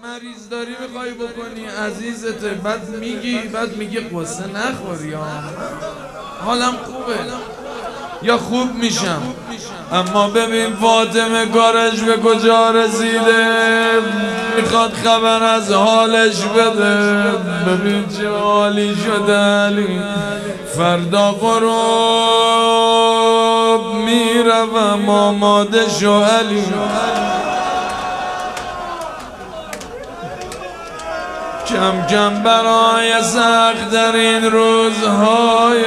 مریض داری میخوای بکنی عزیزته، بعد میگی قصه نخور یا حالم خوبه یا خوب میشم. اما ببین فاطمه کارش به کجا رسیده، میخواد خبر از حالش بده. ببین چه حالی شده علی، فردا غروب میروم آماده شو علی. کم کم برای سخت در این روزهای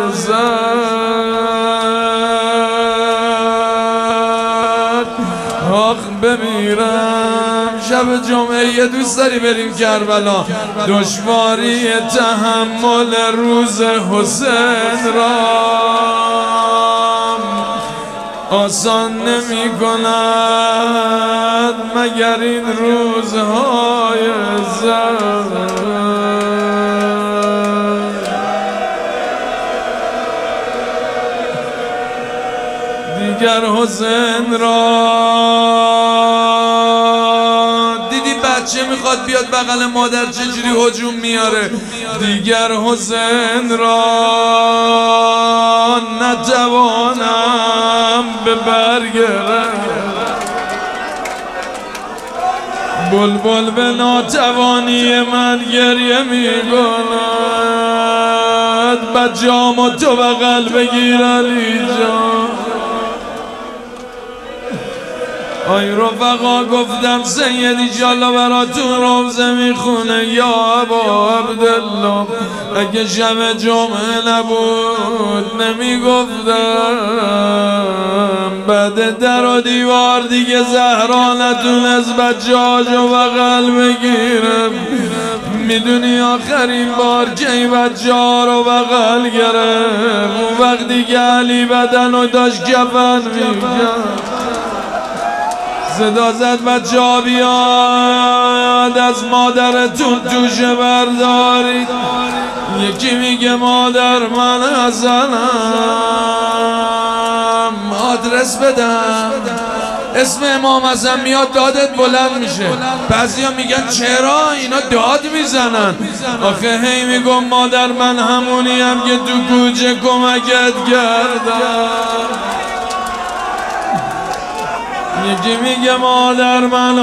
سخت آخ بمیرم. شب جمعه یه دوست داری بریم کربلا، دشواری تحمل روز حسین را آسان نمی کند مگر این روزهای زرد. دیگر حسین را دیدی بچه میخواد بیاد بغل مادر چجوری هجوم میاره. دیگر حسین را نتوانم به برگردم. بلبل به ناتوانی من گریه میکند، بچه‌امو تو بغل بگیر علی جان. آی رفقا گفتم سید ایشالله براتون روزه میخونه یا ابا عبدالله. اگه شب جمعه نبود نمیگفتم. بعد در و دیوار دیگه زهرا نتونست بچه‌هاشو بغل بگیرم. میدونی آخرین بار کی بچه‌ها رو بغل گرفت؟ اون وقتی که علی بدنو داشت کفن میکرد. صدا زد بچه‌ها بیاد از مادرتون توشه بردارید. یکی میگه مادر من حسنم، آدرس بدم. اسم امام حسن میاد دادت بلند میشه. بعضیا میگن چرا اینا داد میزنن؟ آخه هی میگم مادر من همونیم که تو کوچه کمکت کردم. یکی میگه مادر من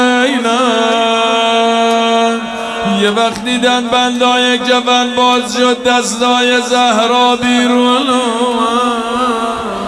حسینم. یه وقت دیدن بندای کفن باز شد، دستای زهرا بیرون اومد.